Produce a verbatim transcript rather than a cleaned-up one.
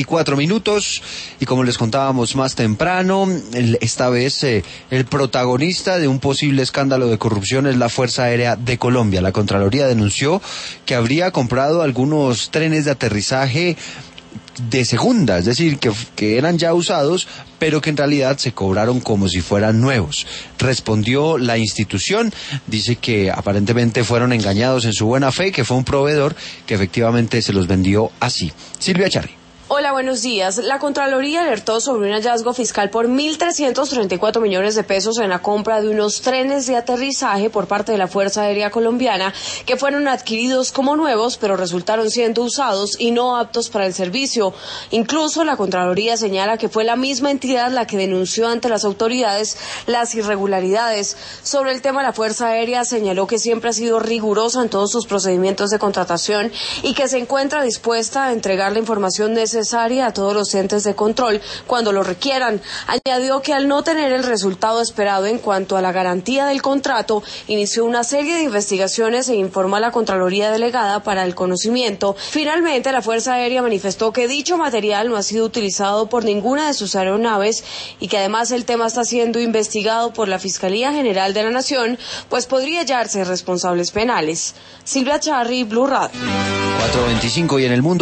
Y cuatro minutos, y como les contábamos más temprano, el, esta vez eh, el protagonista de un posible escándalo de corrupción es la Fuerza Aérea de Colombia. La Contraloría denunció que habría comprado algunos trenes de aterrizaje de segunda, es decir, que, que eran ya usados, pero que en realidad se cobraron como si fueran nuevos. Respondió la institución, dice que aparentemente fueron engañados en su buena fe, que fue un proveedor que efectivamente se los vendió así. Silvia Charri. Hola, buenos días. La Contraloría alertó sobre un hallazgo fiscal por mil trescientos treinta y cuatro millones de pesos en la compra de unos trenes de aterrizaje por parte de la Fuerza Aérea Colombiana que fueron adquiridos como nuevos, pero resultaron siendo usados y no aptos para el servicio. Incluso la Contraloría señala que fue la misma entidad la que denunció ante las autoridades las irregularidades. Sobre el tema, la Fuerza Aérea señaló que siempre ha sido rigurosa en todos sus procedimientos de contratación y que se encuentra dispuesta a entregar la información necesaria a todos los entes de control cuando lo requieran. Añadió que al no tener el resultado esperado en cuanto a la garantía del contrato, inició una serie de investigaciones e informó a la Contraloría Delegada para el conocimiento. Finalmente, la Fuerza Aérea manifestó que dicho material no ha sido utilizado por ninguna de sus aeronaves y que además el tema está siendo investigado por la Fiscalía General de la Nación, pues podría hallarse responsables penales. Silvia Charri, Blue Radio. cuatro veinticinco y en el mundo